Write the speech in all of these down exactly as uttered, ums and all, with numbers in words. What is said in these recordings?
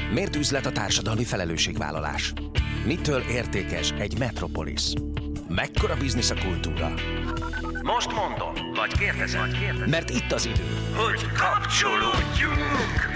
Miért üzlet a társadalmi felelősségvállalás? Mitől értékes egy metropolisz? Mekkora biznisz a kultúra? Most mondom, vagy kérdezem, vagy kérdezem. Mert itt az idő, hogy kapcsolódjunk!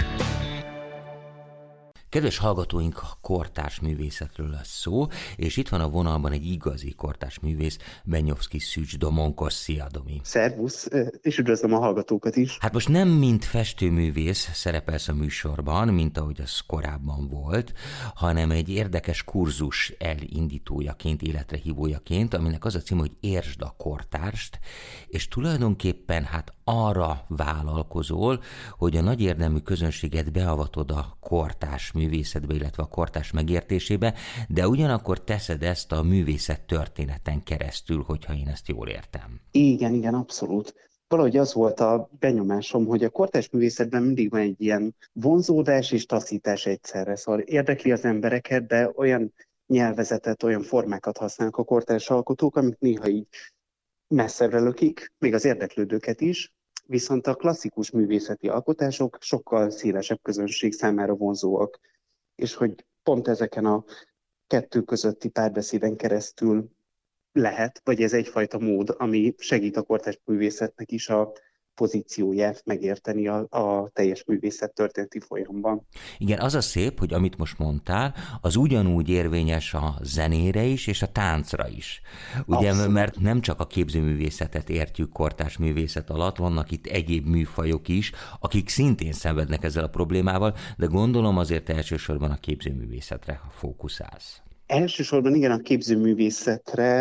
Kedves hallgatóink, kortárs művészetről lesz szó, és itt van a vonalban egy igazi kortárs művész, Benyovszky Szűcs Domonkos. Szia, Domi! Szervusz, és üdvözlöm a hallgatókat is! Hát most nem mint festőművész szerepelsz a műsorban, mint ahogy az korábban volt, hanem egy érdekes kurzus elindítójaként, életre hívójaként, aminek az a cím, hogy Értsd a kortárst, és tulajdonképpen hát arra vállalkozol, hogy a nagy érdemű közönséget beavatod a kortárs művészetbe, illetve a kortárs megértésébe, de ugyanakkor teszed ezt a művészet történeten keresztül, hogyha én ezt jól értem. Igen, igen, abszolút. Valahogy az volt a benyomásom, hogy a kortárs művészetben mindig van egy ilyen vonzódás és taszítás egyszerre. Szóval érdekli az embereket, de olyan nyelvezetet, olyan formákat használnak a kortárs alkotók, amik néha így messzebbre lökik, még az érdeklődőket is, viszont a klasszikus művészeti alkotások sokkal szélesebb közönség számára vonzóak, és hogy pont ezeken a kettő közötti párbeszéden keresztül lehet, vagy ez egyfajta mód, ami segít a kortárs művészetnek is a pozícióját megérteni a, a teljes művészet történeti folyamban. Igen, az a szép, hogy amit most mondtál, az ugyanúgy érvényes a zenére is, és a táncra is. Ugye, abszolút. Mert nem csak a képzőművészetet értjük kortárs művészet alatt, vannak itt egyéb műfajok is, akik szintén szenvednek ezzel a problémával, de gondolom azért elsősorban a képzőművészetre fókuszálsz. Elsősorban igen, a képzőművészetre,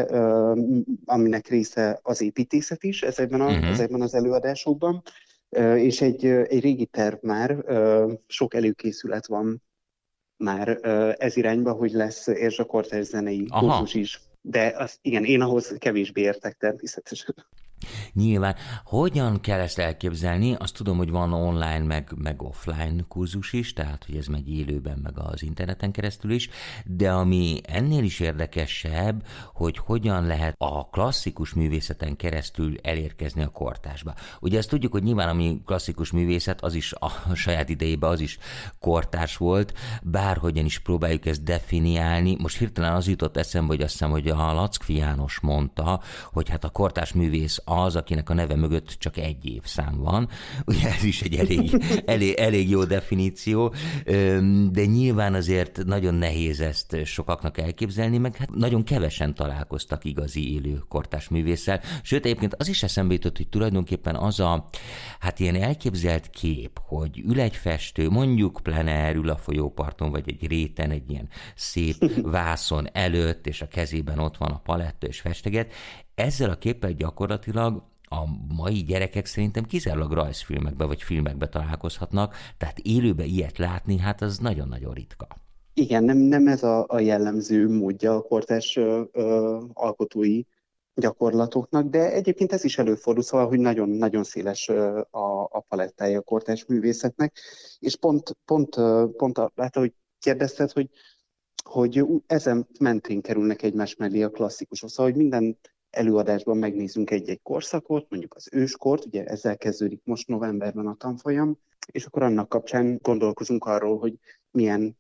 aminek része az építészet is ezekben, a, uh-huh. ezekben az előadásokban, és egy, egy régi terv már, sok előkészület van már ez irányba, hogy lesz Értsd a kortárs zenei kurzus is. De az, igen, én ahhoz kevésbé értek természetesen. Nyilván. Hogyan kell ezt elképzelni? Azt tudom, hogy van online, meg, meg offline kurzus is, tehát hogy ez megy élőben, meg az interneten keresztül is, de ami ennél is érdekesebb, hogy hogyan lehet a klasszikus művészeten keresztül elérkezni a kortársba. Ugye ezt tudjuk, hogy nyilván ami klasszikus művészet, az is a saját idejében az is kortárs volt, bárhogyan is próbáljuk ezt definiálni. Most hirtelen az jutott eszembe, hogy azt hiszem, hogy a Lackfi János mondta, hogy hát a kortárs művész az, akinek a neve mögött csak egy évszám van. Ugye ez is egy elég, elég, elég jó definíció, de nyilván azért nagyon nehéz ezt sokaknak elképzelni, meg hát nagyon kevesen találkoztak igazi élő kortárs művésszel. Sőt, egyébként az is eszembe jutott, hogy tulajdonképpen az a, hát ilyen elképzelt kép, hogy ül egy festő, mondjuk plener, ül a folyóparton, vagy egy réten, egy ilyen szép vászon előtt, és a kezében ott van a paletta, és festeget. Ezzel a képpel gyakorlatilag a mai gyerekek szerintem kizárólag rajzfilmekbe vagy filmekbe találkozhatnak, tehát élőbe ilyet látni, hát az nagyon-nagyon ritka. Igen, nem, nem ez a, a jellemző módja a kortárs ö, ö, alkotói gyakorlatoknak, de egyébként ez is előfordul, szóval, hogy nagyon-nagyon széles ö, a, a palettája a kortárs művészetnek, és pont, pont, ö, pont a, hát, ahogy kérdezted, hogy, hogy ezen mentén kerülnek egymás mellé a klasszikusok, szóval, hogy minden előadásban megnézzünk egy-egy korszakot, mondjuk az őskort, ugye ezzel kezdődik most novemberben a tanfolyam, és akkor annak kapcsán gondolkozunk arról, hogy milyen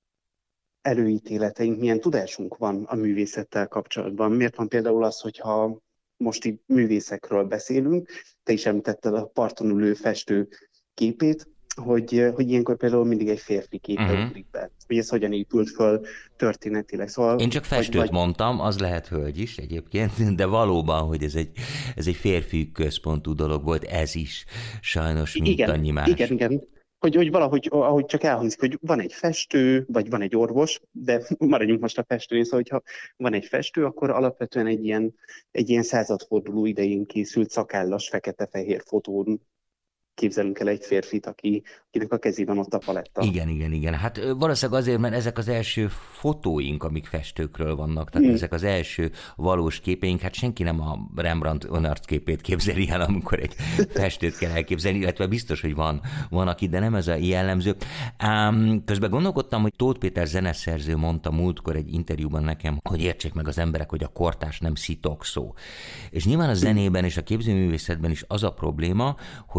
előítéleteink, milyen tudásunk van a művészettel kapcsolatban. Miért van például az, hogyha most így művészekről beszélünk, te is említetted a parton ülő festő képét, hogy, hogy ilyenkor például mindig egy férfi képe uh-huh. ugrik be, hogy ez hogyan épült föl történetileg. Szóval, én csak festőt vagy... mondtam, az lehet hölgy is egyébként, de valóban, hogy ez egy, ez egy férfi központú dolog volt, ez is sajnos mint igen, annyi más. Igen, igen. Hogy, hogy valahogy, ahogy csak elhangzik, hogy van egy festő, vagy van egy orvos, de maradjunk most a festőnél, szóval hogyha van egy festő, akkor alapvetően egy ilyen, egy ilyen századforduló idején készült szakállas, fekete-fehér fotón képzelünk el egy férfit, aki, akinek a kezében ott a paletta. Igen, igen, igen. Hát valószínűleg azért, mert ezek az első fotóink, amik festőkről vannak, tehát hmm. ezek az első valós képeink, hát senki nem a Rembrandt önarcképét képzeli el, amikor egy festőt kell elképzelni, illetve biztos, hogy van, van aki, de nem ez a jellemző. Ám közben gondolkodtam, hogy Tóth Péter zeneszerző mondta múltkor egy interjúban nekem, hogy értsék meg az emberek, hogy a kortárs nem szitokszó. És nyilván a zenében és a képzőművészetben is az a probléma, hogy egyéb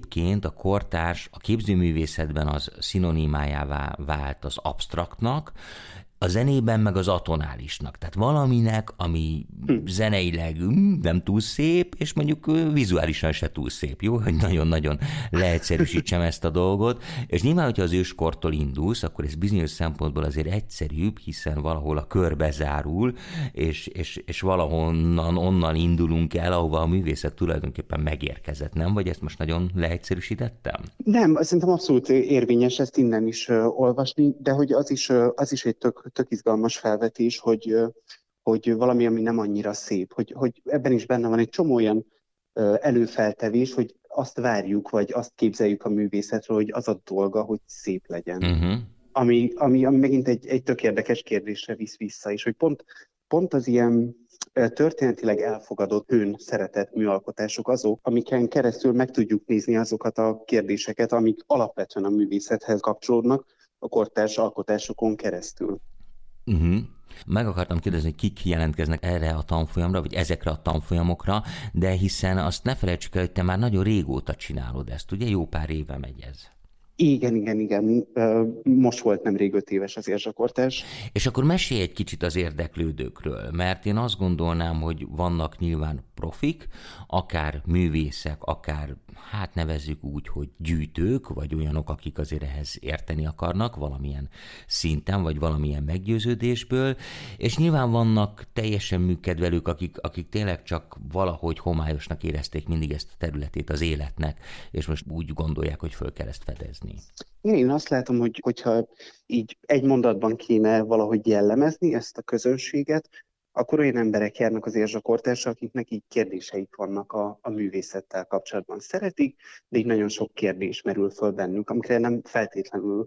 egyébként a kortárs a képzőművészetben az szinonimájává vált az absztraktnak, a zenében meg az atonálisnak. Tehát valaminek, ami zeneileg nem túl szép, és mondjuk vizuálisan se túl szép, jó? Hogy nagyon-nagyon leegyszerűsítsem ezt a dolgot. És nyilván, hogyha az őskortól indulsz, akkor ez bizonyos szempontból azért egyszerűbb, hiszen valahol a kör bezárul, és, és, és valahonnan onnan indulunk el, ahova a művészet tulajdonképpen megérkezett, nem? Vagy ezt most nagyon leegyszerűsítettem? Nem, szerintem abszolút érvényes ezt innen is uh, olvasni, de hogy az is, uh, az is egy tök, tök izgalmas felvetés, hogy, uh, hogy valami, ami nem annyira szép, hogy, hogy ebben is benne van egy csomó olyan uh, előfeltevés, hogy azt várjuk, vagy azt képzeljük a művészetről, hogy az a dolga, hogy szép legyen. Uh-huh. Ami, ami, ami megint egy, egy tök érdekes kérdésre visz vissza, és hogy pont, pont az ilyen történetileg elfogadott, hőn szeretett műalkotások azok, amiken keresztül meg tudjuk nézni azokat a kérdéseket, amik alapvetően a művészethez kapcsolódnak a kortárs alkotásokon keresztül. Uh-huh. Meg akartam kérdezni, hogy kik jelentkeznek erre a tanfolyamra, vagy ezekre a tanfolyamokra, de hiszen azt ne felejtsük el, hogy te már nagyon régóta csinálod ezt, ugye? Jó pár éve megy ez. Igen, igen, igen. Most volt nemrég öt éves az érzsakortás. És akkor mesélj egy kicsit az érdeklődőkről, mert én azt gondolnám, hogy vannak nyilván profik, akár művészek, akár, hát nevezzük úgy, hogy gyűjtők, vagy olyanok, akik azért ehhez érteni akarnak valamilyen szinten, vagy valamilyen meggyőződésből, és nyilván vannak teljesen műkedvelők, akik, akik tényleg csak valahogy homályosnak érezték mindig ezt a területét az életnek, és most úgy gondolják, hogy föl kell ezt fedezni. Én azt látom, hogy hogyha így egy mondatban kéne valahogy jellemezni ezt a közönséget, akkor olyan emberek járnak az érzsakortásra, akiknek így kérdéseik vannak a, a művészettel kapcsolatban. Szeretik, de így nagyon sok kérdés merül föl bennük, amikre nem feltétlenül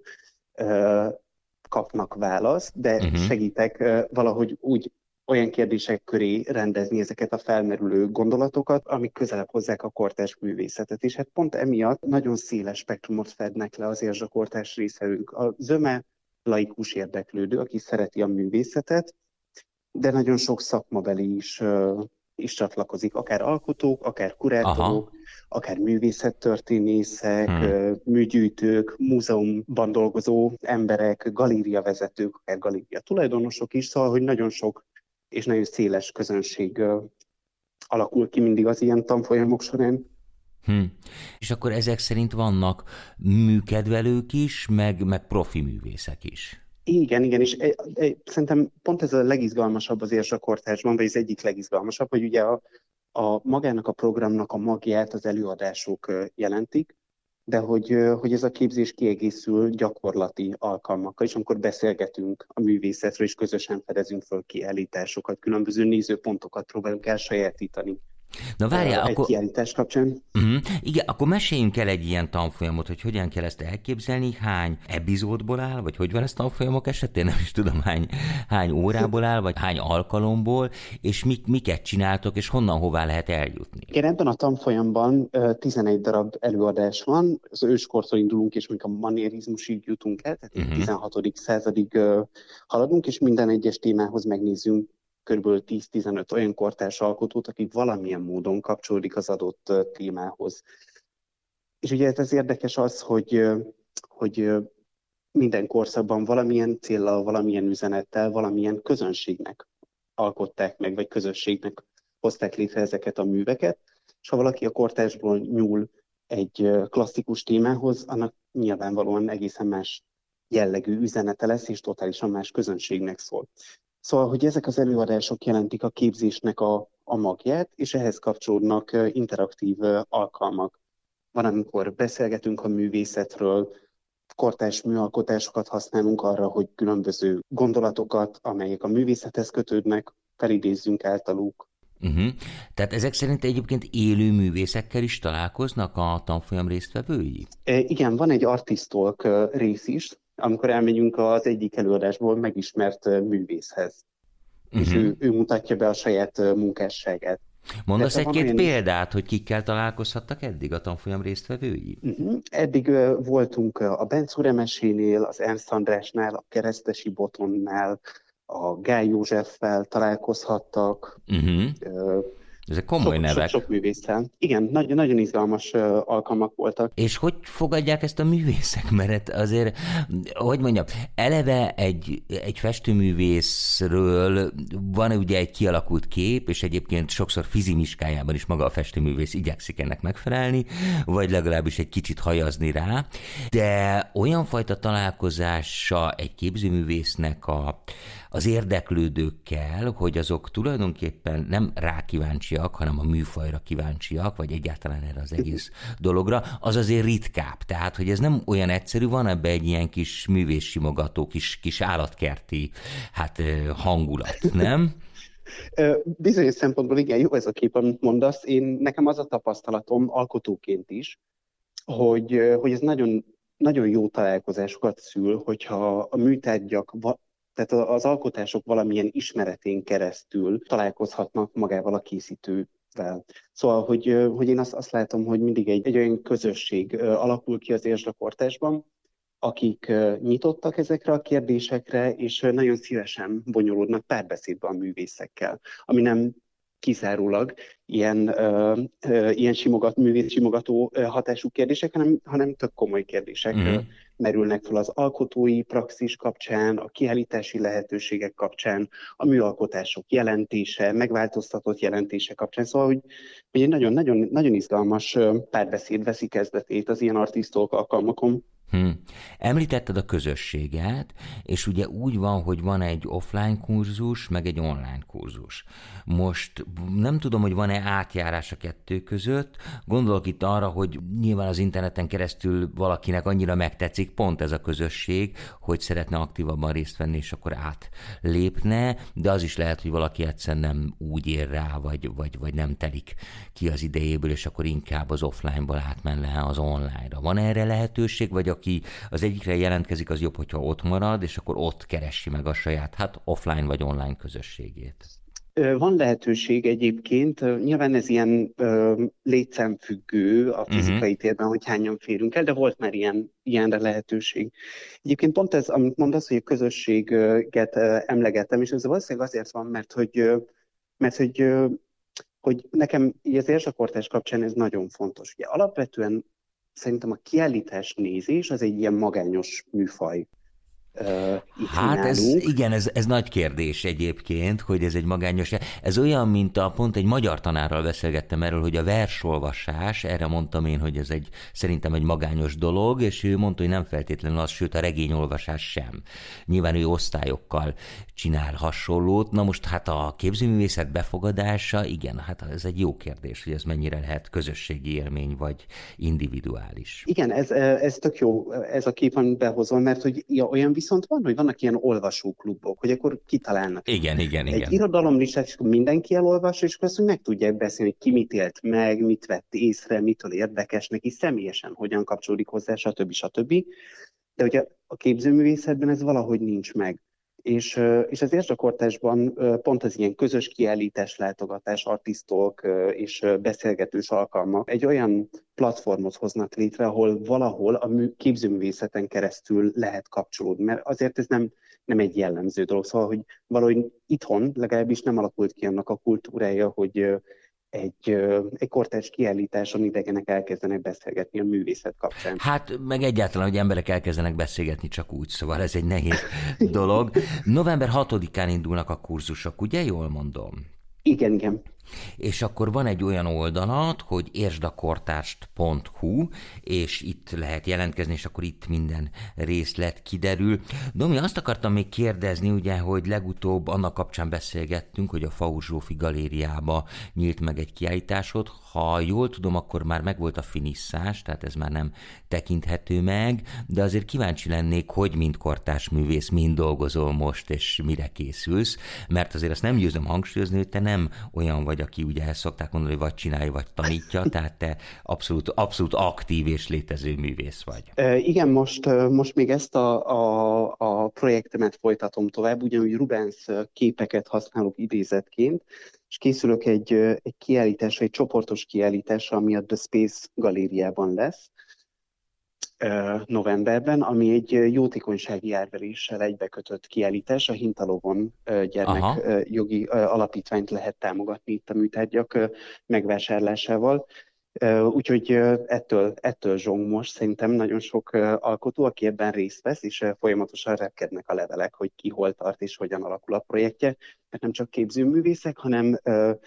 uh, kapnak választ, de uh-huh. segítek uh, valahogy úgy olyan kérdések köré rendezni ezeket a felmerülő gondolatokat, amik közelebb hozzák a kortárs művészetet. És hát pont emiatt nagyon széles spektrumot fednek le az érzsakortárs részevők. A zöme laikus érdeklődő, aki szereti a művészetet, de nagyon sok szakmabeli is, uh, is csatlakozik, akár alkotók, akár kurátorok, Aha. akár művészettörténészek, hmm. uh, műgyűjtők, múzeumban dolgozó emberek, galériavezetők, akár galéria tulajdonosok is, szóval, hogy nagyon sok és nagyon széles közönség uh, alakul ki mindig az ilyen tanfolyamok során. Hm. És akkor ezek szerint vannak műkedvelők is, meg, meg profi művészek is. Igen, igen, és e, e, szerintem pont ez a legizgalmasabb az érzsakortásban, vagy az egyik legizgalmasabb, hogy ugye a, a magának a programnak a magját az előadások uh, jelentik, de hogy, hogy ez a képzés kiegészül gyakorlati alkalmakkal, és amikor beszélgetünk a művészetről, és közösen fedezünk föl kiállításokat, különböző nézőpontokat próbálunk elsajátítani. Na várjál, egy akkor... kiállítás kapcsán. Uh-huh. Igen, akkor meséljünk el egy ilyen tanfolyamot, hogy hogyan kell ezt elképzelni, hány epizódból áll, vagy hogy van ez tanfolyamok esetén, nem is tudom, hány, hány órából áll, vagy hány alkalomból, és mik, miket csináltok, és honnan hová lehet eljutni? Igen, ebben a tanfolyamban tizenegy darab előadás van, az őskortól indulunk, és mondjuk a manierizmusig jutunk el, tehát uh-huh. tizenhatodik századig haladunk, és minden egyes témához megnézzünk kb. tíz-tizenöt olyan kortárs alkotót, akik valamilyen módon kapcsolódik az adott témához. És ugye ez érdekes az, hogy, hogy minden korszakban valamilyen céllal, valamilyen üzenettel, valamilyen közönségnek alkották meg, vagy közösségnek hozták létre ezeket a műveket, és ha valaki a kortársból nyúl egy klasszikus témához, annak nyilvánvalóan egészen más jellegű üzenete lesz, és totálisan más közönségnek szól. Szóval, hogy ezek az előadások jelentik a képzésnek a, a magját, és ehhez kapcsolódnak interaktív alkalmak. Van, amikor beszélgetünk a művészetről, kortárs műalkotásokat használunk arra, hogy különböző gondolatokat, amelyek a művészethez kötődnek, felidézzünk általuk. Uh-huh. Tehát ezek szerint egyébként élő művészekkel is találkoznak a tanfolyam résztvevői? E, igen, van egy artist talk rész is, amikor elmegyünk az egyik előadásból megismert művészhez. Uh-huh. És ő, ő mutatja be a saját munkásságát. Mondasz egy-két olyan... példát, hogy kikkel találkozhattak eddig a tanfolyam résztvevői? Uh-huh. Eddig uh, voltunk a Bencú Remesénél, az Ernst Andrásnál, a Keresztesi Botonnál, a Gály Józseffel találkozhattak, uh-huh. uh, Ezek komoly Sok, nevek. Sok, sok művésszel. Igen, nagyon, nagyon izgalmas uh, alkalmak voltak. És hogy fogadják ezt a művészek? Mert azért, hogy mondjam, eleve egy, egy festőművészről van ugye egy kialakult kép, és egyébként sokszor fizimiskájában is maga a festőművész igyekszik ennek megfelelni, vagy legalábbis egy kicsit hajazni rá, de olyan fajta találkozása egy képzőművésznek a az érdeklődőkkel, hogy azok tulajdonképpen nem rá kíváncsiak, hanem a műfajra kíváncsiak, vagy egyáltalán erre az egész dologra, az azért ritkább. Tehát, hogy ez nem olyan egyszerű, van ebbe egy ilyen kis művészsimogató, kis, kis állatkerti hát, hangulat, nem? Bizonyos szempontból igen, jó ez a kép, amit mondasz. Én, nekem az a tapasztalatom alkotóként is, hogy, hogy ez nagyon, nagyon jó találkozásokat szül, hogyha a műtárgyak, tehát az alkotások valamilyen ismeretén keresztül találkozhatnak magával a készítővel. Szóval, hogy, hogy én azt, azt látom, hogy mindig egy, egy olyan közösség alakul ki az érzsakortásban, akik nyitottak ezekre a kérdésekre, és nagyon szívesen bonyolódnak párbeszédben a művészekkel, ami nem kizárólag ilyen, uh, uh, ilyen simogat, művész simogató uh, hatású kérdések, hanem, hanem tök komoly kérdések mm. uh, merülnek fel az alkotói praxis kapcsán, a kiállítási lehetőségek kapcsán, a műalkotások jelentése, megváltoztatott jelentése kapcsán. Szóval, hogy, hogy egy nagyon, nagyon, nagyon izgalmas uh, párbeszéd veszi kezdetét az ilyen artisztok alkalmakon. Hmm. Említetted a közösséget, és ugye úgy van, hogy van egy offline kurzus, meg egy online kurzus. Most nem tudom, hogy van-e átjárás a kettő között, gondolok itt arra, hogy nyilván az interneten keresztül valakinek annyira megtetszik pont ez a közösség, hogy szeretne aktívabban részt venni, és akkor átlépne, de az is lehet, hogy valaki egyszerűen nem úgy ér rá, vagy, vagy, vagy nem telik ki az idejéből, és akkor inkább az offline-ból átmenne az online-ra. Van erre lehetőség, vagy aki az egyikre jelentkezik, az jobb, hogyha ott marad, és akkor ott keresi meg a saját, hát offline vagy online közösségét? Van lehetőség egyébként, nyilván ez ilyen ö, létszámfüggő a fizikai uh-huh. térben, hogy hányan férünk el, de volt már ilyen, ilyenre lehetőség. Egyébként pont ez, amit mondasz, hogy a közösséget emlegettem, és ez valószínűleg azért van, mert hogy, mert hogy, hogy nekem így az érzsakortás kapcsán ez nagyon fontos. Ugye alapvetően szerintem a kiállítás nézés az egy ilyen magányos műfaj. Uh, hát ez, igen, ez, ez nagy kérdés egyébként, hogy ez egy magányos, ez olyan, mint a, pont egy magyar tanárral beszélgettem erről, hogy a versolvasás, erre mondtam én, hogy ez egy, szerintem egy magányos dolog, és ő mondta, hogy nem feltétlenül az, sőt a regényolvasás sem. Nyilván ő osztályokkal csinál hasonlót, na most hát a képzőművészet befogadása, igen, hát ez egy jó kérdés, hogy ez mennyire lehet közösségi élmény, vagy individuális. Igen, ez, ez tök jó, ez a kép, amit behozol, mert hogy ja, olyan viszont van, hogy vannak ilyen olvasóklubok, hogy akkor kitalálnak. Igen, igen, igen. Egy irodalomlistát, és akkor mindenki elolvas, és akkor azt meg tudják beszélni, hogy ki mit élt meg, mit vett észre, mitől érdekes neki, személyesen hogyan kapcsolódik hozzá, stb. stb. De ugye a képzőművészetben ez valahogy nincs meg. És, és az érzsakortásban pont az ilyen közös kiállítás, látogatás, artisztok és beszélgetős alkalmak egy olyan platformot hoznak létre, ahol valahol a mű, képzőművészeten keresztül lehet kapcsolódni, mert azért ez nem, nem egy jellemző dolog. Szóval, hogy valahogy itthon legalábbis nem alakult ki annak a kultúrája, hogy egy, egy kortárs kiállításon idegenek elkezdenek beszélgetni a művészet kapcsán. Hát meg egyáltalán, hogy emberek elkezdenek beszélgetni csak úgy, szóval ez egy nehéz dolog. november hatodikán indulnak a kurzusok, ugye? Jól mondom? Igen, igen. És akkor van egy olyan oldalat, hogy értsdakortárst pont hu, és itt lehet jelentkezni, és akkor itt minden részlet kiderül. Domi, azt akartam még kérdezni, ugye, hogy legutóbb annak kapcsán beszélgettünk, hogy a Faur Zsófi galériába nyílt meg egy kiállításod. Ha jól tudom, akkor már megvolt a finisszás, tehát ez már nem tekinthető meg, de azért kíváncsi lennék, hogy mint kortárs művész mind dolgozol most, és mire készülsz, mert azért azt nem győzöm hangsúlyozni, hogy te nem olyan vagy, aki ugye ezt szokták mondani, hogy vagy csinálja, vagy tanítja, tehát te abszolút, abszolút aktív és létező művész vagy. E, igen, most, most még ezt a, a, a projektemet folytatom tovább, ugyanúgy Rubens képeket használok idézetként, és készülök egy, egy kiállításra, egy csoportos kiállításra, ami a The Space galériában lesz. novemberben, ami egy jótékonysági árveréssel egybekötött kiállítás. A Hintalovon gyermekjogi alapítványt lehet támogatni itt a műtárgyak megvásárlásával. Úgyhogy ettől, ettől zsong most szerintem nagyon sok alkotó, aki ebben részt vesz, és folyamatosan repkednek a levelek, hogy ki hol tart és hogyan alakul a projektje. Mert nem csak képzőművészek, hanem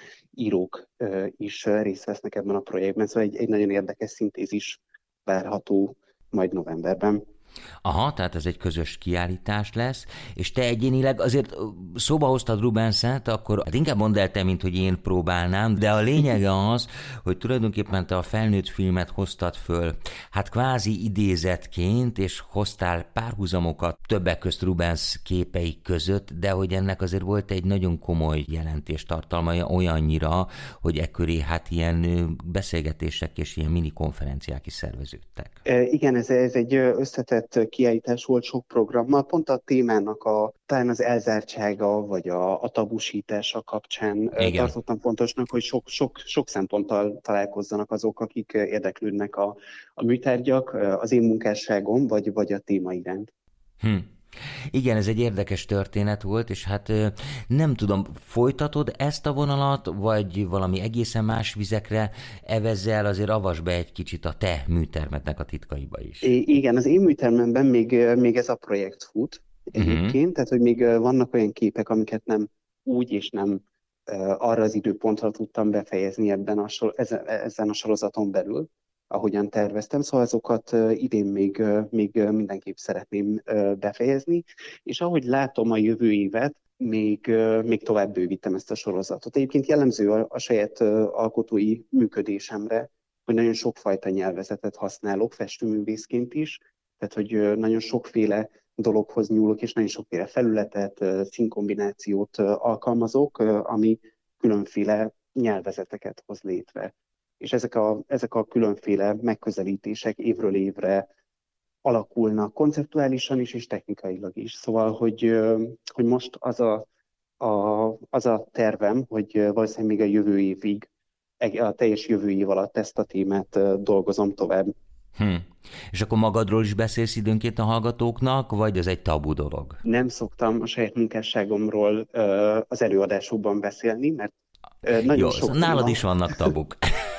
írók is részt vesznek ebben a projektben. Szóval egy, egy nagyon érdekes szintézis várható majd novemberben. Aha, tehát ez egy közös kiállítás lesz, és te egyénileg azért szóba hoztad Rubenset, akkor hát inkább mondd el te, mint hogy én próbálnám, de a lényege az, hogy tulajdonképpen te a felnőtt filmet hoztad föl, hát kvázi idézetként, és hoztál párhuzamokat többek közt Rubens képei között, de hogy ennek azért volt egy nagyon komoly jelentéstartalma, olyannyira, hogy ekköré hát ilyen beszélgetések és ilyen minikonferenciák is szerveződtek. E, igen, ez, ez egy összetett kiállítás volt sok programmal, pont a témának a, talán az elzártsága, vagy a, a tabusítása kapcsán igen. Tartottam fontosnak, hogy sok, sok, sok szemponttal találkozzanak azok, akik érdeklődnek a, a műtárgyak, az én munkásságom, vagy, vagy a téma iránt. Hm. Igen, ez egy érdekes történet volt, és hát nem tudom, folytatod ezt a vonalat, vagy valami egészen más vizekre evezzel, azért avasd be egy kicsit a te műtermednek a titkaiba is. I- igen, az én műtermemben még, még ez a projekt fut egyébként, uh-huh. tehát hogy még vannak olyan képek, amiket nem úgy és nem arra az időpontra tudtam befejezni ebben a sor, ezen a sorozaton belül, ahogyan terveztem, szóval azokat idén még, még mindenképp szeretném befejezni, és ahogy látom a jövő évet, még, még tovább bővítem ezt a sorozatot. Egyébként jellemző a, a saját alkotói működésemre, hogy nagyon sokfajta nyelvezetet használok, festőművészként is, tehát hogy nagyon sokféle dologhoz nyúlok, és nagyon sokféle felületet, színkombinációt alkalmazok, ami különféle nyelvezeteket hoz létre. És ezek a, ezek a különféle megközelítések évről évre alakulnak konceptuálisan is, és technikailag is. Szóval, hogy, hogy most az a, a, az a tervem, hogy valószínűleg még a jövő évig, a teljes jövő év alatt ezt a témát dolgozom tovább. Hm. És akkor magadról is beszélsz időnként a hallgatóknak, vagy az egy tabu dolog? Nem szoktam a saját munkásságomról az előadásokban beszélni, mert nagyon Jó, sok nálad téma. is vannak tabuk.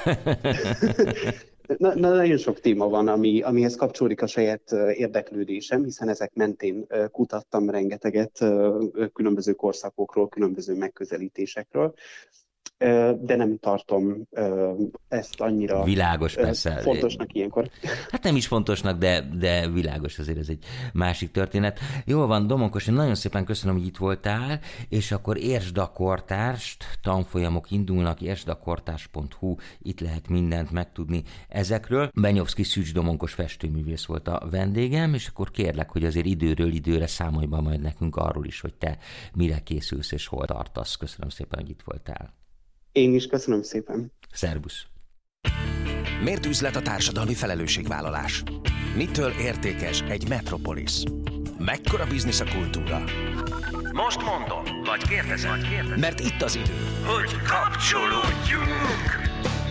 na, na, nagyon sok téma van, ami, amihez kapcsolódik a saját érdeklődésem, hiszen ezek mentén kutattam rengeteget különböző korszakokról, különböző megközelítésekről, de nem tartom ezt annyira világos, persze. fontosnak ilyenkor. Hát nem is fontosnak, de, de világos, azért ez egy másik történet. Jól van, Domonkos, én nagyon szépen köszönöm, hogy itt voltál, és akkor értsd a kortárst, tanfolyamok indulnak, értsd a kortárs pont hu, itt lehet mindent megtudni ezekről. Benyovszky Szűcs Domonkos festőművész volt a vendégem, és akkor kérlek, hogy azért időről időre számolj be majd nekünk arról is, hogy te mire készülsz és hol tartasz. Köszönöm szépen, hogy itt voltál. Én is köszönöm szépen. Szervusz. Miért üzlet a társadalmi felelősségvállalás? Mitől értékes egy metropolis? Mekkora biznisz a kultúra? Most mondom, vagy kérdezem, vagy kérdezem. Mert itt az idő, hogy kapcsolódjunk!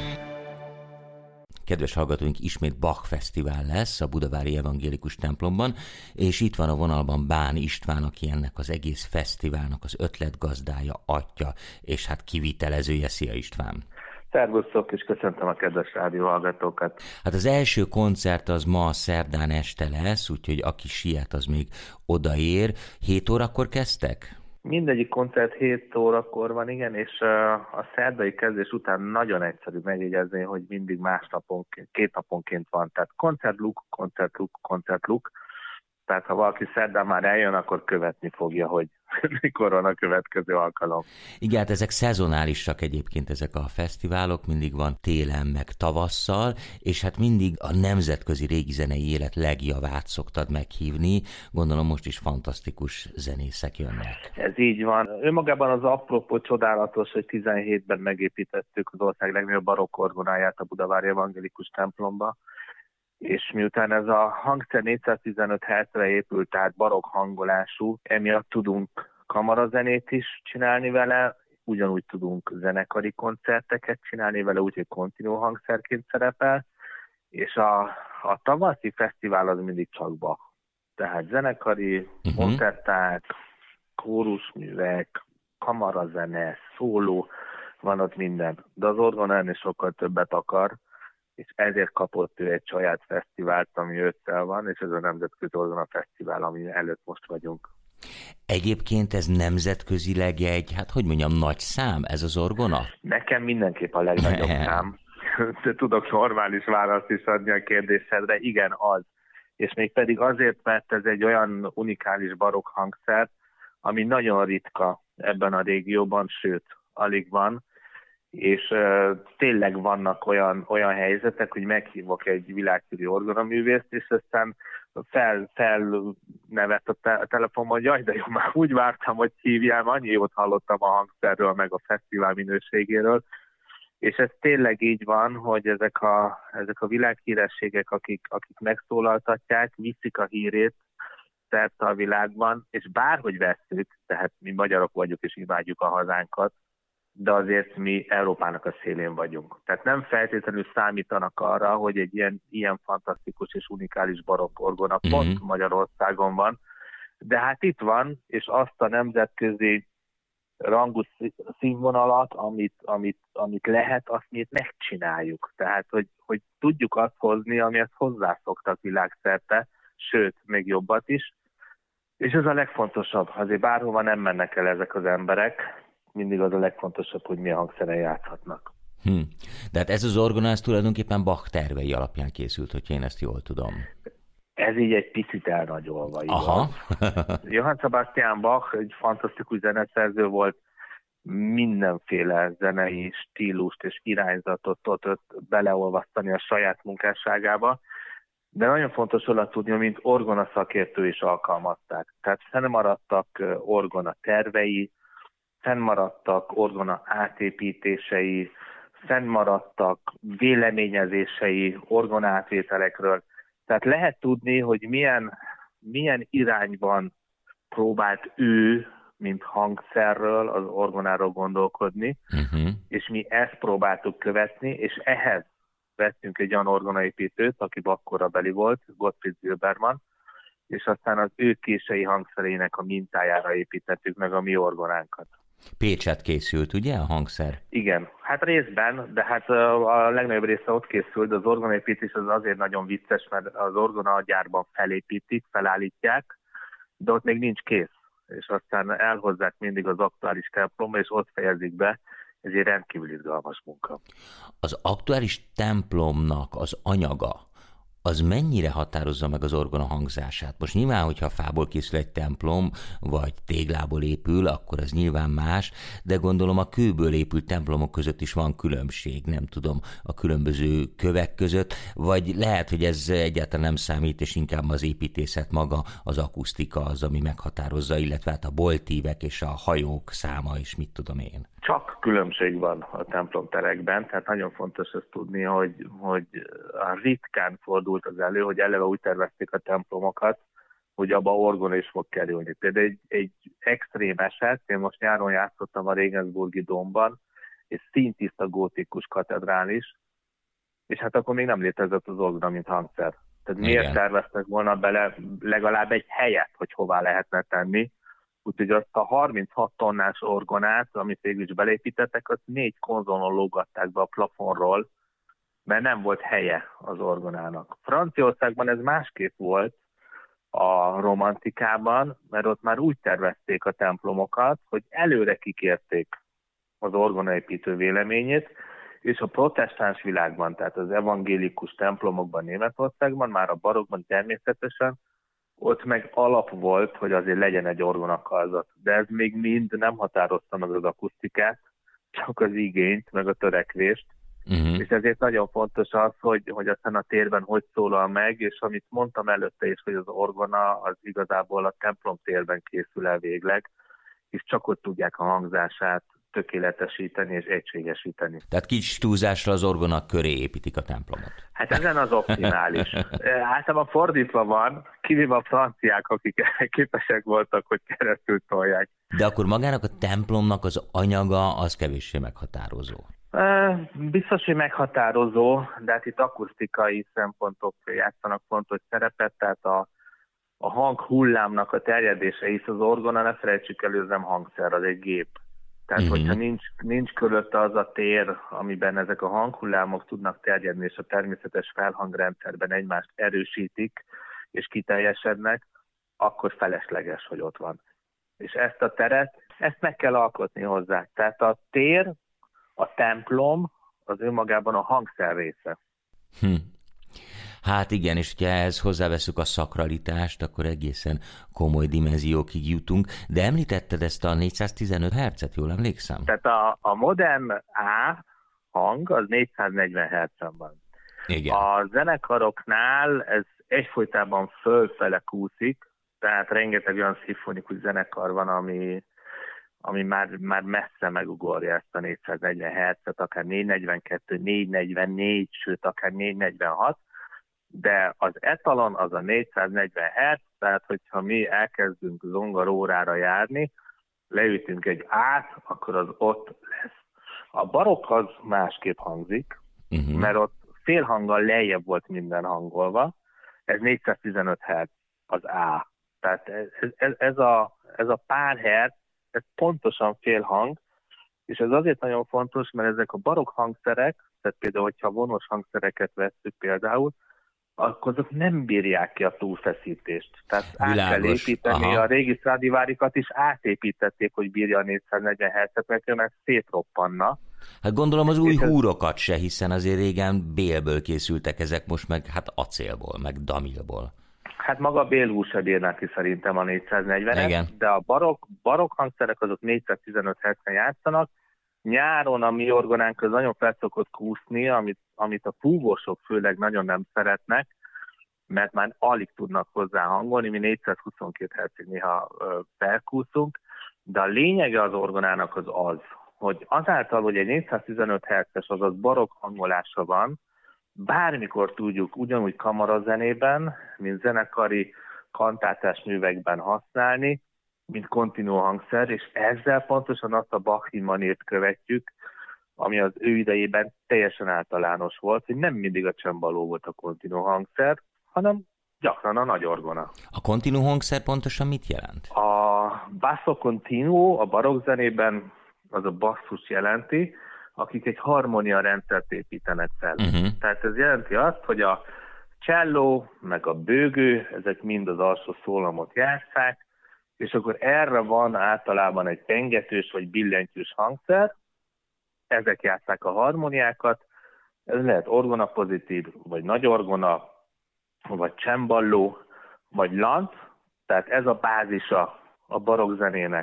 Kedves hallgatóink, ismét Bach Fesztivál lesz a Budavári Evangélikus templomban, és itt van a vonalban Bán István, aki ennek az egész fesztiválnak az ötletgazdája, atya, és hát kivitelezője. Szia István! Szervusztok, és köszöntöm a kedves rádióhallgatókat! Hát az első koncert az ma szerdán este lesz, úgyhogy aki siet, az még odaér. Hét órakor kezdtek? Mindegyik koncert hét órakor van, igen, és a szerdai kezdés után nagyon egyszerű megjegyezni, hogy mindig más naponként, két naponként van. Tehát koncertluk, koncertluk, koncertluk. Tehát ha valaki szerdán már eljön, akkor követni fogja, hogy mikor van a következő alkalom. Igen, hát ezek szezonálisak egyébként ezek a fesztiválok, mindig van télen meg tavasszal, és hát mindig a nemzetközi régi zenei élet legjavát szoktad meghívni. Gondolom most is fantasztikus zenészek jönnek. Ez így van. Önmagában az apropó csodálatos, hogy tizenhétben megépítettük az ország legnagyobb barokk orgonáját a Budavári Evangélikus templomba, és miután ez a hangszer négyszáztizenöt hertzre épült, tehát barokk hangolású, emiatt tudunk kamarazenét is csinálni vele, ugyanúgy tudunk zenekari koncerteket csinálni vele, úgyhogy kontinuó hangszerként szerepel, és a a tavaszi fesztivál az mindig csak Bach. Tehát zenekari, uh-huh. koncerták, kórusművek, kamarazene, szóló, van ott minden. De az orgona ennél sokkal többet akar, és ezért kapott ő egy saját fesztivált, ami ősszel van, és ez a Nemzetközi Orgona Fesztivál, ami előtt most vagyunk. Egyébként ez nemzetközileg egy, hát hogy mondjam, nagy szám ez az orgona? Nekem mindenképp a legnagyobb szám. De tudok normális választ is adni a kérdésedre, igen, az. És még pedig azért, mert ez egy olyan unikális barokk hangszer, ami nagyon ritka ebben a régióban, sőt, alig van, és uh, tényleg vannak olyan, olyan helyzetek, hogy meghívok egy világhírű orgonaművészt, és aztán fel, felnevet a, te, a telefonban, hogy jaj, de jó, már úgy vártam, hogy hívjál, annyi jót hallottam a hangszerről, meg a fesztivál minőségéről, és ez tényleg így van, hogy ezek a, ezek a világhírességek, akik, akik megszólaltatják, viszik a hírét szerte a világban, és bárhogy vesszük, tehát mi magyarok vagyunk és imádjuk a hazánkat, de azért mi Európának a szélén vagyunk. Tehát nem feltétlenül számítanak arra, hogy egy ilyen, ilyen fantasztikus és unikális barokk orgona mm-hmm. pont Magyarországon van, de hát itt van, és azt a nemzetközi rangú színvonalat, amit, amit, amit lehet, azt mi megcsináljuk. Tehát, hogy, hogy tudjuk azt hozni, amihez hozzászoktak világszerte, sőt, még jobbat is. És ez a legfontosabb, azért bárhova nem mennek el ezek az emberek, mindig az a legfontosabb, hogy milyen hangszeren játszhatnak. Hm. De hát ez az orgona, ez tulajdonképpen Bach tervei alapján készült, hogy én ezt jól tudom. Ez így egy picit elnagyolva. Aha. Johann Sebastian Bach egy fantasztikus zeneszerző volt, mindenféle zenei stílust és irányzatot tudott beleolvasztani a saját munkásságába, de nagyon fontos oda tudni, hogy mint orgona szakértő is alkalmazták. Tehát fennmaradtak orgona tervei, fennmaradtak orgona átépítései, fennmaradtak véleményezései orgona átvételekről. Tehát lehet tudni, hogy milyen, milyen irányban próbált ő, mint hangszerről, az orgonáról gondolkodni, uh-huh. és mi ezt próbáltuk követni, és ehhez vettünk egy olyan orgonaépítőt, aki bakkorabeli volt, Gottfried Silbermann, és aztán az ő kései hangszerének a mintájára építettük meg a mi orgonánkat. Pécset készült, ugye, a hangszer? Igen, hát részben, de hát a legnagyobb része ott készült, de az orgonaépítés az azért nagyon vicces, mert az orgona gyárban felépítik, felállítják, de ott még nincs kész, és aztán elhozzák mindig az aktuális templomba, és ott fejezik be, ez egy rendkívül izgalmas munka. Az aktuális templomnak az anyaga, az mennyire határozza meg az orgona hangzását? Most nyilván, hogyha fából készül egy templom, vagy téglából épül, akkor az nyilván más, de gondolom a kőből épült templomok között is van különbség, nem tudom, a különböző kövek között, vagy lehet, hogy ez egyáltalán nem számít, és inkább az építészet maga, az akusztika az, ami meghatározza, illetve hát a boltívek és a hajók száma is, mit tudom én. Csak különbség van a templomterekben, tehát nagyon fontos ezt tudni, hogy, hogy ritkán fordult az elő, hogy eleve úgy tervezték a templomokat, hogy abba orgona is fog kerülni. Például egy, egy extrém eset, én most nyáron játszottam a Regensburgi dómban, egy színtiszta gótikus katedrális, és hát akkor még nem létezett az orgona, mint hangszer. Tehát miért Igen. terveztek volna bele legalább egy helyet, hogy hová lehetne tenni, úgyhogy azt a harminchat tonnás orgonát, amit végül is belépítettek, azt négy konzolon lógatták be a plafonról, mert nem volt helye az orgonának. Franciaországban ez másképp volt a romantikában, mert ott már úgy tervezték a templomokat, hogy előre kikérték az orgonaépítő véleményét, és a protestáns világban, tehát az evangélikus templomokban Németországban, már a barokkban természetesen, ott meg alap volt, hogy azért legyen egy orgonakarzat. De ez még mind nem határozta meg az akusztikát, csak az igényt, meg a törekvést. Uh-huh. És ezért nagyon fontos az, hogy, hogy aztán a térben hogy szólal meg, és amit mondtam előtte is, hogy az orgona az igazából a templom térben készül el végleg, és csak ott tudják a hangzását tökéletesíteni és egységesíteni. Tehát kicsi túlzásra az orgona köré építik a templomot. Hát ezen az optimális. Általában fordítva van, kivéve a franciák, akik képesek voltak, hogy keresztül tolják. De akkor magának a templomnak az anyaga az kevéssé meghatározó. Biztos, hogy meghatározó, de hát itt akusztikai szempontok játszanak fontos szerepet, tehát a, a hang hullámnak a terjedése, hisz az orgona, ne felejtsük elő, ez nem hangszer, az egy gép. Tehát, mm-hmm. hogyha nincs, nincs körülötte az a tér, amiben ezek a hanghullámok tudnak terjedni, és a természetes felhangrendszerben egymást erősítik, és kiteljesednek, akkor felesleges, hogy ott van. És ezt a teret, ezt meg kell alkotni hozzá. Tehát a tér, a templom, az önmagában a hangszer része. Hm. Hát igen, és ha ehhez hozzáveszünk a szakralitást, akkor egészen komoly dimenziókig jutunk. De említetted ezt a négyszáztizenöt hertzet, jól emlékszem? Tehát a, a modern A hang az négyszáznegyven hertzen van. Igen. A zenekaroknál ez egyfolytában fölfele kúszik, tehát rengeteg olyan szimfonikus zenekar van, ami, ami már, már messze megugorja ezt a négyszáznegyven hertzet, akár négyszáznegyvenkettő, négyszáznegyvennégy, sőt akár négyszáznegyvenhat, de az etalon az a négyszáznegyven hertz, tehát hogyha mi elkezdünk zongorórára járni, leütünk egy át, akkor az ott lesz. A barokk az másképp hangzik, uh-huh. mert ott félhanggal lejjebb volt minden hangolva, ez négyszáztizenöt hertz az A. Tehát ez, ez, ez, a, ez a pár hertz, ez pontosan félhang, és ez azért nagyon fontos, mert ezek a barokk hangszerek, tehát például, hogyha vonos hangszereket vesszük például, akkor azok nem bírják ki a túlfeszítést. Tehát Világos. át kell építeni. Aha. A régi Stradivárikat is átépítették, hogy bírja a négyszáznegyven hertzet, mert mert szétroppanna. Hát gondolom az új és húrokat se, hiszen azért régen bélből készültek ezek, most meg hát acélból, meg damilból. Hát maga a bélhúr se bírná ki szerintem a négyszáznegyvenet, de a barokk, barokk hangszerek azok négyszáztizenöt hertzen játszanak. Nyáron a mi orgonánk az nagyon felszokott kúszni, amit, amit a fúvósok főleg nagyon nem szeretnek, mert már alig tudnak hozzá hangolni, mi négyszázhuszonkét hertzig néha ö, felkúszunk, de a lényege az orgonának az az, hogy azáltal, hogy egy négyszáztizenöt hertzes, azaz barokk hangolása van, bármikor tudjuk ugyanúgy kamarazenében, mint zenekari kantátás művekben használni, mint kontinuó hangszer, és ezzel pontosan azt a Bach manírt követjük, ami az ő idejében teljesen általános volt, hogy nem mindig a csembaló volt a kontinuó hangszer, hanem gyakran a nagy orgona. A kontinuó hangszer pontosan mit jelent? A basso continuo a barokk zenében az a basszus jelenti, akik egy harmónia rendszert építenek fel. Uh-huh. Tehát ez jelenti azt, hogy a cselló, meg a bőgő, ezek mind az alsó szólamot játsszák, és akkor erre van általában egy pengetős vagy billentyűs hangszer, ezek játsszák a harmóniákat, ez lehet orgona pozitív, vagy nagy orgona, vagy cemballó, vagy lánc, tehát ez a bázisa a barokk zenének.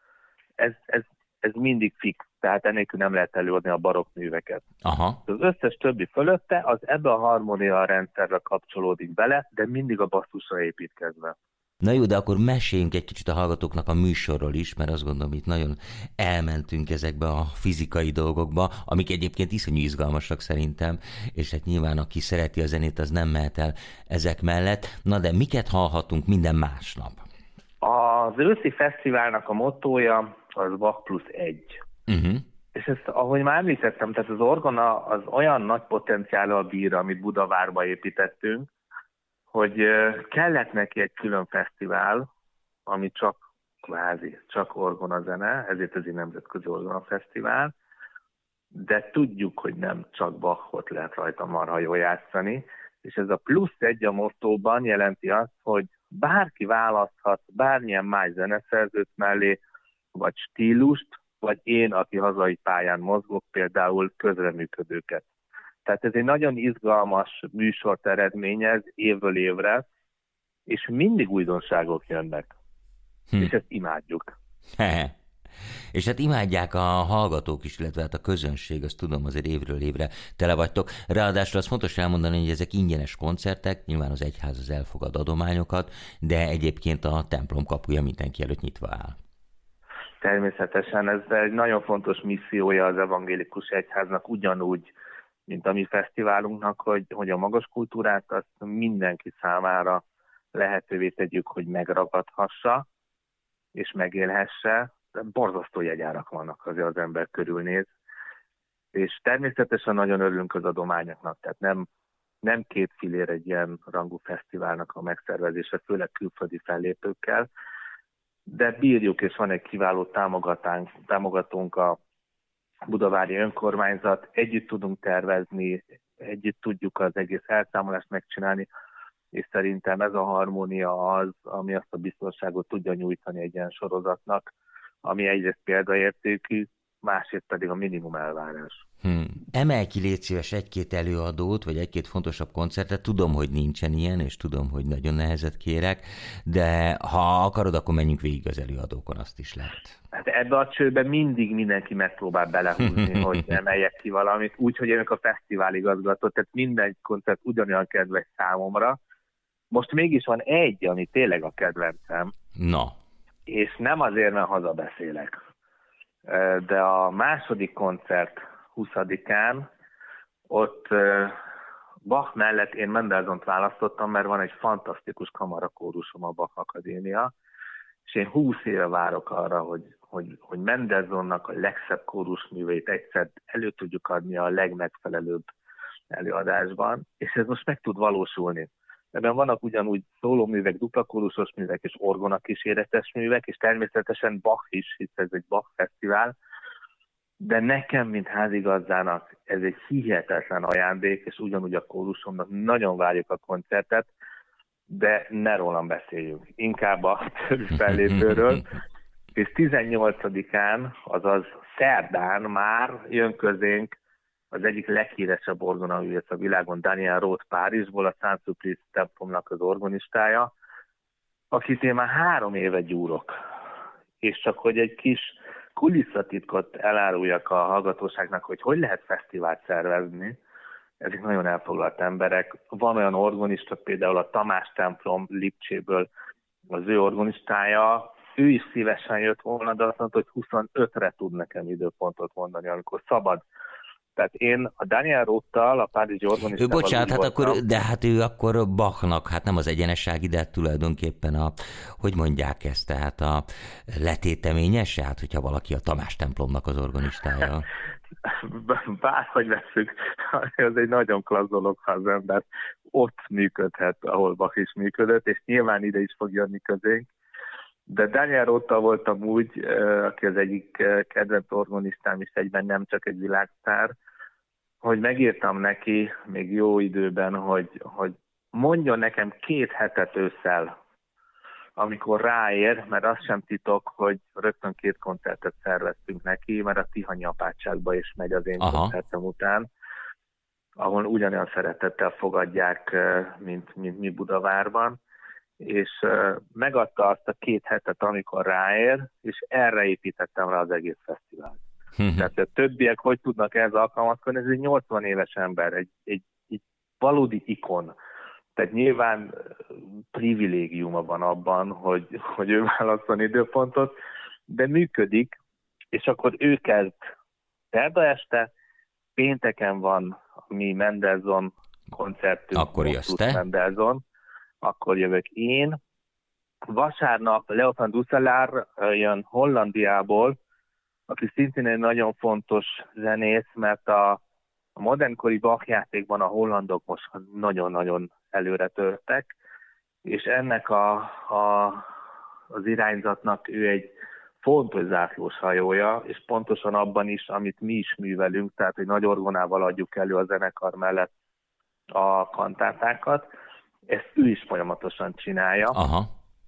Ez, ez, ez mindig fix, tehát ennélkül nem lehet előadni a barokk műveket. Aha. Az összes többi fölötte az ebbe a harmónia rendszerre kapcsolódik bele, de mindig a basszusra építkezve. Na jó, de akkor meséljünk egy kicsit a hallgatóknak a műsorról is, mert azt gondolom, itt nagyon elmentünk ezekbe a fizikai dolgokba, amik egyébként iszonyú izgalmasak szerintem, és hát nyilván aki szereti a zenét, az nem mehet el ezek mellett. Na de miket hallhatunk minden másnap? Az őszi fesztiválnak a mottója az Bach plusz egy. Uh-huh. És ezt, ahogy már említettem, tehát az orgona az olyan nagy potenciállal bír, amit Budavárba építettünk, hogy kellett neki egy külön fesztivál, ami csak kvázi, csak orgonazene, ezért ez egy nemzetközi orgonafesztivál, de tudjuk, hogy nem csak Bachot lehet rajta marha jól játszani, és ez a plusz egy a mottóban jelenti azt, hogy bárki választhat bármilyen más zeneszerzőt mellé, vagy stílust, vagy én, aki hazai pályán mozgok, például közreműködőket. Tehát ez egy nagyon izgalmas műsort eredményez évről évre, és mindig újdonságok jönnek. Hm. És ezt imádjuk. És hát imádják a hallgatók is, illetve hát a közönség, azt tudom, azért évről évre tele vagytok. Ráadásul az fontos elmondani, hogy ezek ingyenes koncertek, nyilván az egyház az elfogad adományokat, de egyébként a templom kapuja mindenki előtt nyitva áll. Természetesen ez egy nagyon fontos missziója az evangélikus egyháznak, ugyanúgy, mint a mi fesztiválunknak, hogy, hogy a magas kultúrát azt mindenki számára lehetővé tegyük, hogy megragadhassa és megélhesse. Borzasztó jegyárak vannak, azért az ember körülnéz. És természetesen nagyon örülünk az adományoknak, tehát nem, nem két fillér egy ilyen rangú fesztiválnak a megszervezése, főleg külföldi fellépőkkel, de bírjuk, és van egy kiváló támogatánk, támogatónk a budavári önkormányzat, együtt tudunk tervezni, együtt tudjuk az egész elszámolást megcsinálni, és szerintem ez a harmónia az, ami azt a biztonságot tudja nyújtani egy ilyen sorozatnak, ami egyrészt példaértékű, másrészt pedig a minimum elvárás. Hmm. Emelj ki, légy szíves, egy-két előadót, vagy egy-két fontosabb koncertet. Tudom, hogy nincsen ilyen, és tudom, hogy nagyon nehezet kérek, de ha akarod, akkor menjünk végig az előadókon, azt is lehet. Hát ebbe a csőbe mindig mindenki megpróbál belehúzni, hogy emeljek ki valamit, úgyhogy én a fesztivál igazgató, tehát minden koncert ugyanolyan kedves számomra. Most mégis van egy, ami tényleg a kedvencem. Na. És nem azért, mert hazabeszélek. De a második koncert huszadikán ott Bach mellett én Mendelssohnt választottam, mert van egy fantasztikus kamarakórusom a Bach Akadémia, és én húsz éve várok arra, hogy, hogy, hogy Mendelssohnnak a legszebb kórusműveit egyszer elő tudjuk adni a legmegfelelőbb előadásban, és ez most meg tud valósulni. Ebben vannak ugyanúgy szólóművek, duplakórusos művek és orgonakíséretes művek, és természetesen Bach is, hisz ez egy Bach fesztivál, de nekem, mint házigazdának, ez egy hihetetlen ajándék, és ugyanúgy a kórusomnak nagyon várjuk a koncertet, de ne rólam beszéljünk, inkább a többi fellépőről, és tizennyolcadikán, azaz szerdán már jön közénk az egyik leghíresebb orgonaművész a világon, Daniel Roth Párizsból, a Saint-Sulpice templomnak az orgonistája, akit én már három éve gyúrok. És csak hogy egy kis kulisszatitkot eláruljak a hallgatóságnak, hogy hogy lehet fesztivált szervezni, ezek nagyon elfoglalt emberek. Van olyan orgonista, például a Tamás templom Lipcséből az ő orgonistája, ő is szívesen jött volna, de azt mondta, hogy huszonötre tud nekem időpontot mondani, amikor szabad. Tehát én a Daniel Roth-tal, a párizsi orgonistával... Ő bocsánat, hát akkor, de hát ő akkor Bachnak, hát nem az egyenessági, de tulajdonképpen a, hogy mondják ezt, tehát a letéteményes, hát hogyha valaki a Tamás templomnak az orgonistája. Bárhogy veszük, az egy nagyon klassz dolog, ha az ember ott működhet, ahol Bach is működött, és nyilván ide is fog jönni közénk. De Daniel Roth-tal voltam úgy, aki az egyik kedvenc orgonistám is egyben, nem csak egy világsztár, hogy megírtam neki még jó időben, hogy, hogy mondjon nekem két hetet ősszel, amikor ráér, mert az sem titok, hogy rögtön két koncertet szerveztünk neki, mert a Tihanyi apátságba is megy az én Aha. koncertem után, ahol ugyanolyan szeretettel fogadják, mint, mint mi Budavárban, és megadta azt a két hetet, amikor ráér, és erre építettem rá az egész fesztivált. Tehát a többiek hogy tudnak ehhez alkalmazkodni? Ez egy nyolcvan éves ember, egy, egy, egy valódi ikon. Tehát nyilván privilégiuma van abban, hogy, hogy ő válaszol időpontot, de működik, és akkor ő kezd szerda este, pénteken van a mi Mendelssohn koncertünk, akkor jössz te? Mendelssohn, akkor jövök én. Vasárnap Leo van Dusselaar jön Hollandiából, aki szintén egy nagyon fontos zenész, mert a, a modernkori Bach játékban a hollandok most nagyon-nagyon előre törtek, és ennek a, a, az irányzatnak ő egy fontos zászlós hajója, és pontosan abban is, amit mi is művelünk, tehát hogy nagy orgonával adjuk elő a zenekar mellett a kantátákat, ezt ő is folyamatosan csinálja. Aha.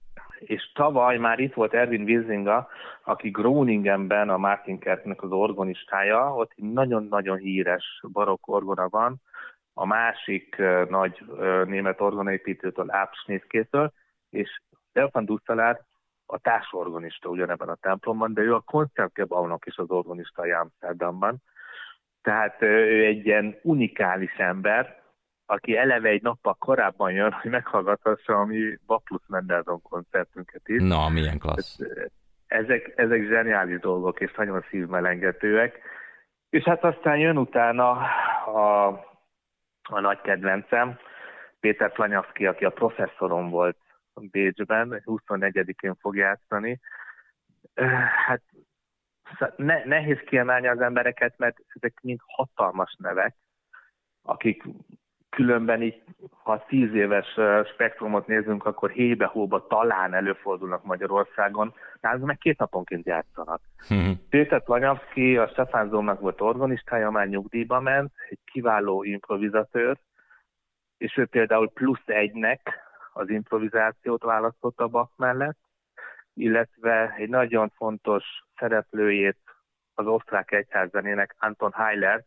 És tavaly már itt volt Erwin Wiesinga, aki Groningenben a Martin Kerknek az orgonistája, ott nagyon-nagyon híres barokk orgona van, a másik uh, nagy uh, német orgonaépítőtől, Abschnittkétől, és Leo van Dusselaar a társorgonista ugyanebben a templomban, de ő a Koncertgebouwnak is az orgonistája Amsterdamban. Tehát uh, ő egy ilyen unikális ember, aki eleve egy nappal korábban jön, hogy meghallgathassa a mi Bach plusz Mendelssohn koncertünket is. Na, milyen klassz. Ezek, ezek zseniális dolgok, és nagyon szívmelengetőek. És hát aztán jön utána a, a nagy kedvencem, Péter Planyavszky, aki a professzorom volt Bécsben, huszonnegyedikén fog játszani. Hát ne, nehéz kiemelni az embereket, mert ezek mind hatalmas nevek, akik különben így, ha tíz éves spektrumot nézünk, akkor hébe-hóba talán előfordulnak Magyarországon, nálunk meg két naponként játszanak. Mm-hmm. Péter Planyavszky, a Stefán Zomnak volt organistája, már nyugdíjba ment, egy kiváló improvizatőr, és ő például plusz egynek az improvizációt választotta Bach mellett, illetve egy nagyon fontos szereplőjét az osztrák egyházzenének, Anton Heilert,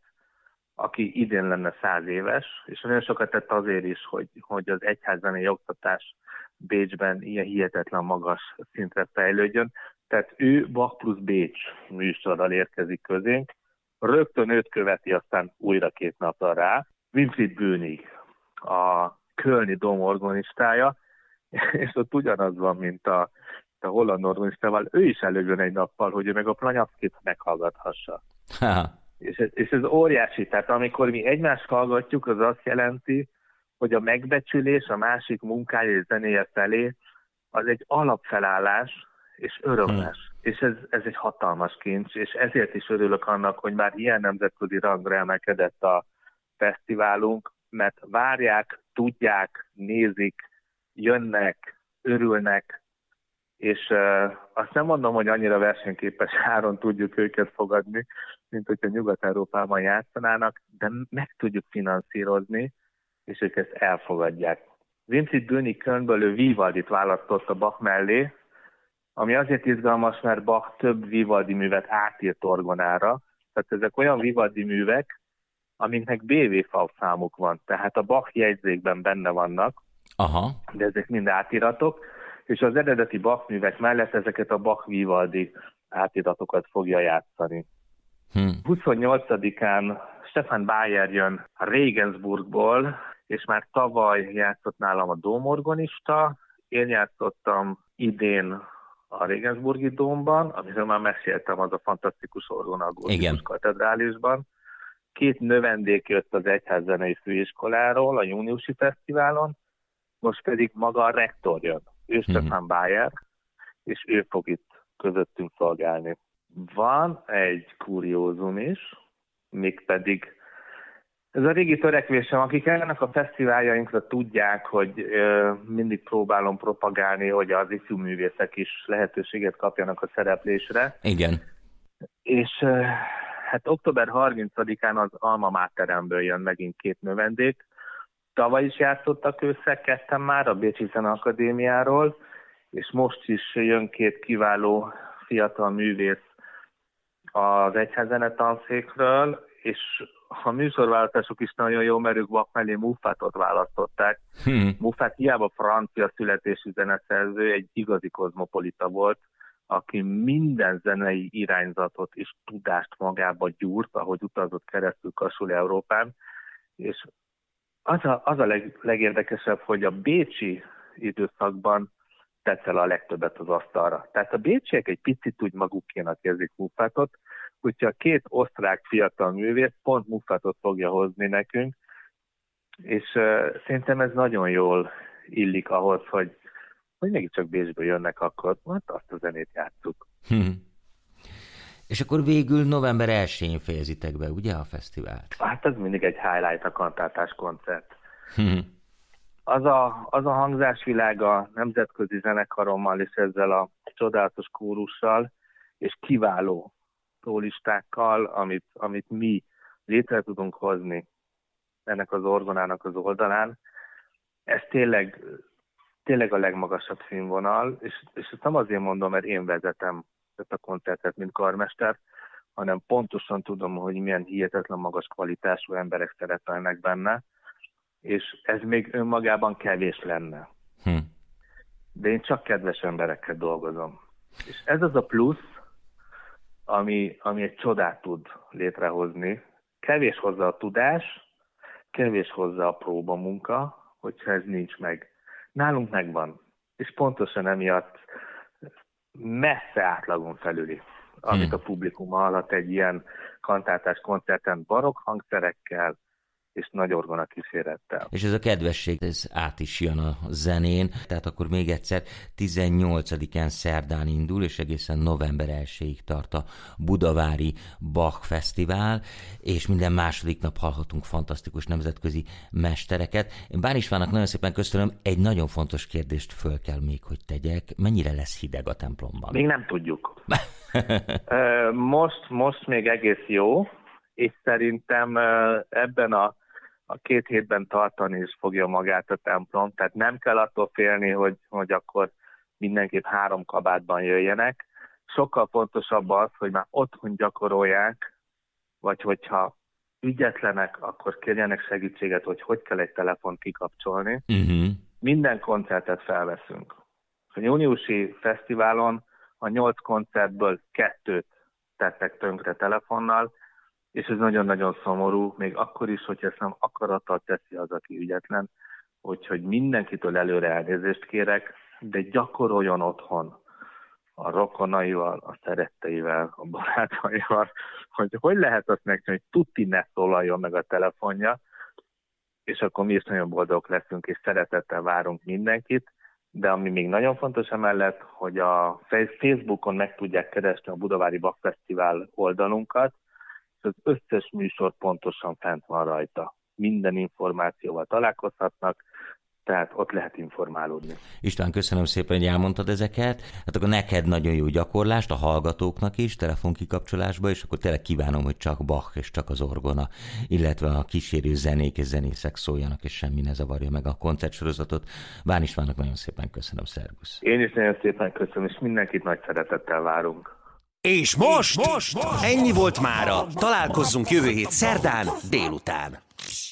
aki idén lenne száz éves, és nagyon sokat tett azért is, hogy, hogy az egyházzenei oktatás Bécsben ilyen hihetetlen magas szintre fejlődjön. Tehát ő Bach plusz Bécs műsorral érkezik közénk, rögtön őt követi aztán újra két napra rá, Winfried Bönig, a kölni dóm organistája, és ott ugyanaz van, mint a, a holland organistával, ő is előjön egy nappal, hogy ő meg a Planyavszkit meghallgathassa. És ez, és ez óriási, tehát amikor mi egymást hallgatjuk, az azt jelenti, hogy a megbecsülés a másik munkája és zenéje felé az egy alapfelállás és örömles. Hmm. És ez, ez egy hatalmas kincs, és ezért is örülök annak, hogy már ilyen nemzetközi rangra emelkedett a fesztiválunk, mert várják, tudják, nézik, jönnek, örülnek, és uh, azt nem mondom, hogy annyira versenyképes áron tudjuk őket fogadni, mint hogyha Nyugat-Európában játszanának, de meg tudjuk finanszírozni, és ők ezt elfogadják. Winfried Bönig Kölnből ő Vivaldit választott a Bach mellé, ami azért izgalmas, mert Bach több Vivaldi művet átírt orgonára, tehát ezek olyan Vivaldi művek, amiknek bé vé vé számuk van, tehát a Bach jegyzékben benne vannak, aha, de ezek mind átiratok, és az eredeti Bach művek mellett ezeket a Bach Vivaldi átiratokat fogja játszani. Hmm. huszonnyolcadikán Stefan Bayer jön Regensburgból, és már tavaly játszott nálam a dómorgonista, én játszottam idén a Regensburgi dómban, amiről már meséltem, az a fantasztikus orgona a Gótikus katedrálisban. Két növendék jött az Egyházzenei Főiskoláról a júniusi fesztiválon, most pedig maga a rektor jön. Ő mm-hmm. Stefan Bayer, és ő fog itt közöttünk szolgálni. Van egy kuriózum is, mégpedig ez a régi törekvésem, akik ellenek a fesztiváljainkra tudják, hogy ö, mindig próbálom propagálni, hogy az ifjú művészek is lehetőséget kapjanak a szereplésre. Igen. És ö, hát október harmincadikán az Alma Materemből jön megint két növendék. Tavaly is játszottak ősszel ketten már a Bécsi Zeneakadémiáról, és most is jön két kiváló fiatal művész az Egyházzene tanszékről, és a műsorválasztások is nagyon jó, mert ők Bach mellé Muffatot választották. Hmm. Muffat hiába francia születésű zeneszerző, egy igazi kozmopolita volt, aki minden zenei irányzatot és tudást magába gyúrt, ahogy utazott keresztül Kasul-Európán, és az a, az a leg, legérdekesebb, hogy a bécsi időszakban tett el a legtöbbet az asztalra. Tehát a bécsiek egy picit úgy magukénak érzik Muffatot, úgyhogy a két osztrák fiatal művész pont Muffatot fogja hozni nekünk, és uh, szerintem ez nagyon jól illik ahhoz, hogy, hogy mégiscsak Bécsből jönnek, akkor hát azt a zenét játsszuk. Hmm. És akkor végül november elsején fejezitek be, ugye, a fesztivált? Hát ez mindig egy highlight, a kantátás koncert. Hmm. Az a, az a hangzásvilág a nemzetközi zenekarommal és ezzel a csodálatos kórussal, és kiváló szólistákkal, amit, amit mi létre tudunk hozni ennek az orgonának az oldalán, ez tényleg, tényleg a legmagasabb színvonal, és, és ezt nem azért mondom, mert én vezetem ezt a koncertet, mint karmester, hanem pontosan tudom, hogy milyen hihetetlen magas kvalitású emberek szerepelnek benne, és ez még önmagában kevés lenne. Hm. De én csak kedves emberekkel dolgozom. És ez az a plusz, ami, ami egy csodát tud létrehozni. Kevés hozzá a tudás, kevés hozzá a próbamunka, hogyha ez nincs meg. Nálunk megvan. És pontosan emiatt messze átlagon felüli, amit a publikum hallhat egy ilyen kantátás koncerten barokk hangszerekkel, és nagy orgona kísérettel. És ez a kedvesség, ez át is jön a zenén, tehát akkor még egyszer tizennyolcadikán szerdán indul, és egészen november elsejéig tart a Budavári Bach Fesztivál, és minden második nap hallhatunk fantasztikus nemzetközi mestereket. Én Bán Istvánnak nagyon szépen köszönöm, egy nagyon fontos kérdést föl kell még, hogy tegyek. Mennyire lesz hideg a templomban? Még nem tudjuk. most, most még egész jó, és szerintem ebben a, a két hétben tartani is fogja magát a templom, tehát nem kell attól félni, hogy, hogy akkor mindenképp három kabátban jöjjenek. Sokkal fontosabb az, hogy már otthon gyakorolják, vagy hogyha ügyetlenek, akkor kérjenek segítséget, hogy hogy kell egy telefont kikapcsolni. Uh-huh. Minden koncertet felveszünk. A júniusi fesztiválon a nyolc koncertből kettőt tettek tönkre telefonnal, és ez nagyon-nagyon szomorú, még akkor is, hogyha ezt nem akarattal teszi az, aki ügyetlen, úgyhogy mindenkitől előre elnézést kérek, de gyakoroljon otthon a rokonaival, a szeretteivel, a barátaival, hogy hogy lehet azt megcsinálni, hogy tuti ne szólaljon meg a telefonja, és akkor mi is nagyon boldogok leszünk, és szeretettel várunk mindenkit, de ami még nagyon fontos emellett, hogy a Facebookon meg tudják keresni a Budavári Bach Fesztivál oldalunkat, és az összes műsor pontosan fent van rajta. Minden információval találkozhatnak, tehát ott lehet informálódni. István, köszönöm szépen, hogy elmondtad ezeket. Hát akkor neked nagyon jó gyakorlást, a hallgatóknak is, telefonkikapcsolásba, és akkor tényleg kívánom, hogy csak Bach és csak az orgona, illetve a kísérő zenék és zenészek szóljanak, és semmi ne zavarja meg a koncertsorozatot. Bán Istvánnak nagyon szépen köszönöm, szervusz. Én is nagyon szépen köszönöm, és mindenkit nagy szeretettel várunk. És most, most, most ennyi volt mára. Találkozzunk jövő hét szerdán délután.